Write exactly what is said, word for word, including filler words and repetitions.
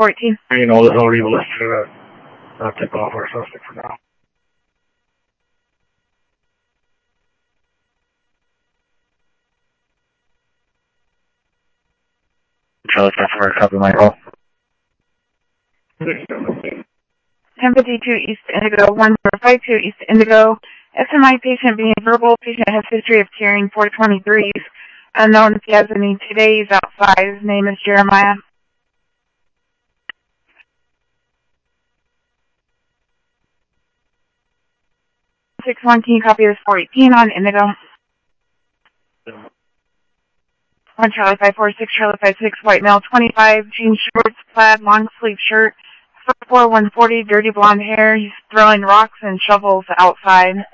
fourteen. You know, there's no legal listed to uh, tip off our suspect for now. Charlie five four, copy my call. ten fifty-two East Indigo, one zero five two East Indigo. S M I patient being verbal. Patient has history of carrying four twenty-threes. Unknown if he has any today. He's outside. His name is Jeremiah. six one, can you copy this four eighteen on Indigo? one Charlie five four six, Charlie five six, white male, twenty-five, jean shorts, plaid, long sleeve shirt, four one forty, dirty blonde hair. He's throwing rocks and shovels outside.